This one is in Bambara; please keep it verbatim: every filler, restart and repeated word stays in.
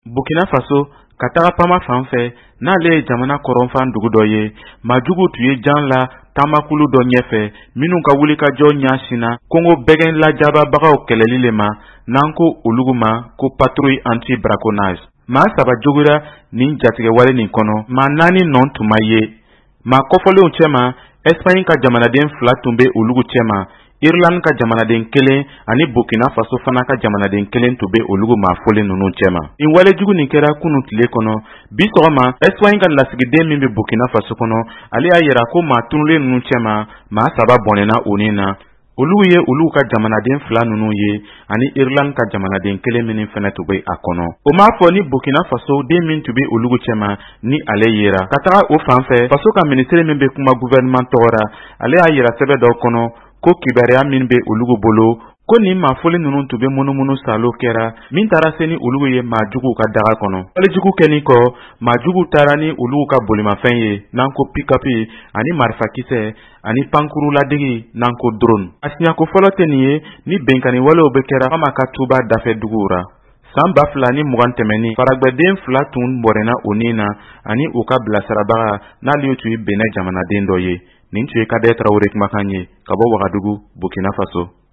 Burkina Faso ka taga Pama fan fɛ n'ale ye jamana kɔrɔnfan dugu dɔ ye, Majugu tun ye jan la taamakulu dɔ ɲɛfɛ minnu ka wulikajɔ ɲɛsinna Kongo bɛgɛn lajababagaw kɛlɛli le ma n'an ko olugu ma ko patrouille anti-braconnage. Maa saba jogora nin jatigɛwale nin kɔnɔ, maa naani nɔ tun ma ye. Maa kɔfɔlenw cɛma Espagne ka jamanaden fila tun bɛ olugu cɛma, Irland ka jamanaden kelen ani Burkina Faso fana ka jamanaden kelen tun bɛ olugu maafolen ninnu cɛma. Nin walejugu nin kɛra kunun tile kɔnɔ, bi sɔgɔma Espagne ka lasigiden min bɛ Burkina Faso kɔnɔ, ale y'a yira ko maa tunulen ninnu cɛma maa saba bɔnɛna o nin na. Olugu ye olugu ka jamanaden fila ninnu ye ani Irland ka jamanaden kelen min fana tun bɛ a kɔnɔ. O m'a fɔ ni Burkina Faso den min tun bɛ olugu cɛma ni ale yera. Ka taga o fan fɛ, faso ka ministre min bɛ kuma gouvernement tɔgɔra, ale y'a yira sɛbɛn dɔ kɔnɔ ko kibaruya min bɛ olugu bolo ko nin maafolen ninnu tun bɛ munumunu salo kɛra min taara se ni olugu ye Maajugu ka daga kɔnɔ. Walejugu kɛnin kɔ, Maajugu taara ni olugu ka bolimafɛn ye n'an ko pick-up ani marifakisɛ ani pankuru ladegi n'an ko drone. A siɲako fɔlɔ tɛ nin ye ni bɛnkanni walew bɛ kɛra Fama ka tuba dafɛ duguw ra. San ba fila ni mugan tɛmɛni, faragbɛden fila tun bɔrɛna o nin na ani u ka bilasirabaga n'ale tun ye Benin jamanaden dɔ ye. Nin tun ye Kade Traoré kumakan ye ka bɔ Wagadugu, Burkina Faso.